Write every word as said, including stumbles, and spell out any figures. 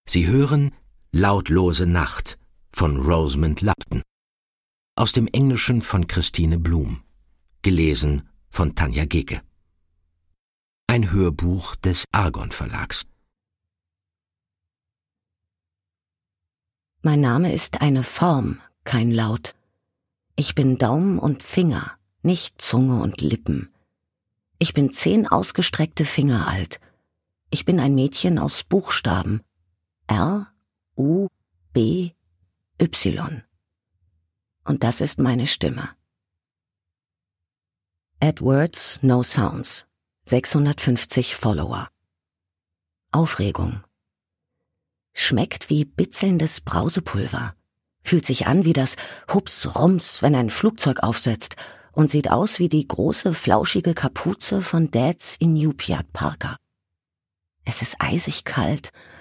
Sie hören Lautlose Nacht von Rosamund Lupton. Aus dem Englischen von Christine Blum. Gelesen von Tanja Geke. Ein Hörbuch des Argon Verlags. Mein Name ist eine Form, kein Laut. Ich bin Daumen und Finger, nicht Zunge und Lippen. Ich bin zehn ausgestreckte Finger alt. Ich bin ein Mädchen aus Buchstaben. R, U, B, Y. Und das ist meine Stimme. Add words, no sounds. sechshundertfünfzig Follower. Aufregung. Schmeckt wie bitzelndes Brausepulver. Fühlt sich an wie das Hups-Rums, wenn ein Flugzeug aufsetzt und sieht aus wie die große, flauschige Kapuze von Dads Inupiat Parker. Es ist eisig kalt